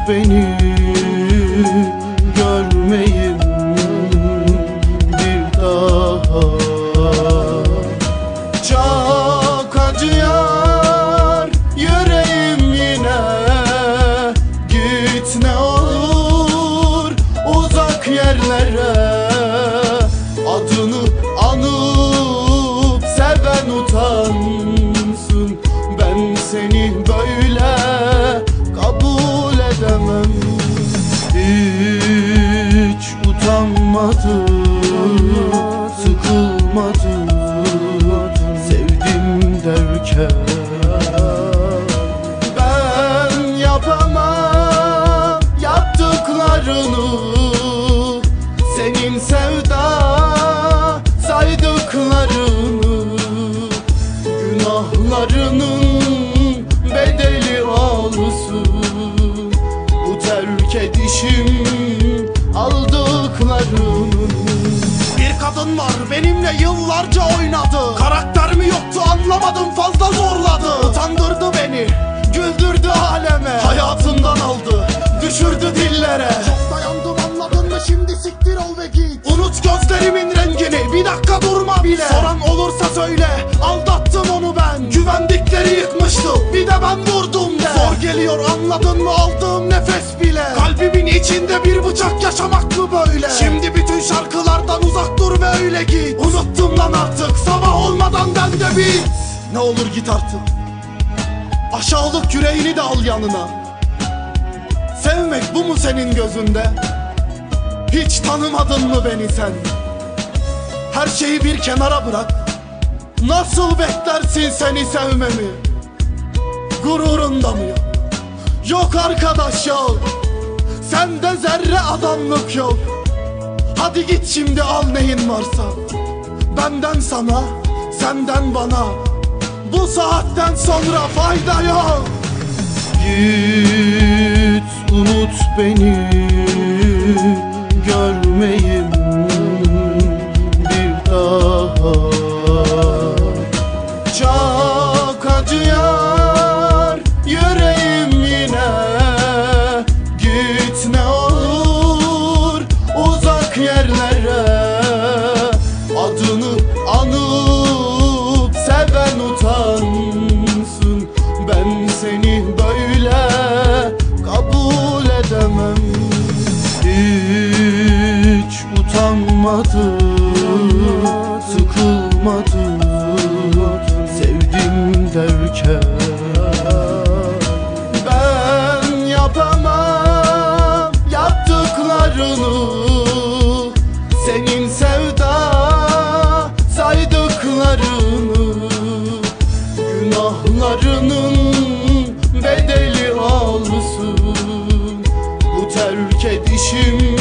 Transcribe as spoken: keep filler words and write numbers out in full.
beni, görmeyim bir daha. Çok acıyor yüreğim yine, git ne olur uzak yerlere. Adını anıp seven utansın, ben seni böyle kabul edemem. Hiç utanmadım, sıkılmadım, sevdim derken. Ben yapamam yaptıklarını, senin sevda saydıklarını. Günahlarının bedeli olsun bu terk edişim aldıklarının. Bir kadın var benimle yıllarca oynadı, karakter mi yoktu anlamadım, fazla zorladı. Utandırdı beni, güldürdü aleme, hayatımdan aldı, düşürdü dillere. Çok dayandım anladın mı, şimdi siktir ol ve git. Unut gözlerimin rengini, bir dakika durma bile. Soran olursa söyle, aldattım onu ben. Güvendikleri yıkmıştı, bir de ben vurdum de. Zor geliyor anladın mı aldığım nefes bile. Kalbimin içinde bir bıçak, yaşamak mı böyle? Şimdi bütün şarkılardan uzak dur ve öyle git. Unuttum lan artık, sabah olmadan ben de bit. Ne olur git artık, aşağılık yüreğini de al yanına. Sevmek bu mu senin gözünde? Hiç tanımadın mı beni sen? Her şeyi bir kenara bırak, nasıl beklersin seni sevmemi? Gururunda mı yok? Yok arkadaş yok, sende zerre adamlık yok. Hadi git şimdi al neyin varsa, benden sana, senden bana. Bu saatten sonra fayda yok. Git unut beni, görmeyim bir daha. Çok acıyor yüreğim yine, git ne olur uzak yerlere. Adını anıp seven utansın, ben seni böyle kabul edemem. Hiç utanmadım, sıkılmadım, sevdim derken. Ben yapamam yaptıklarını, senin sevda saydıklarını. Günahlarının bedeli olsun bu terk edişim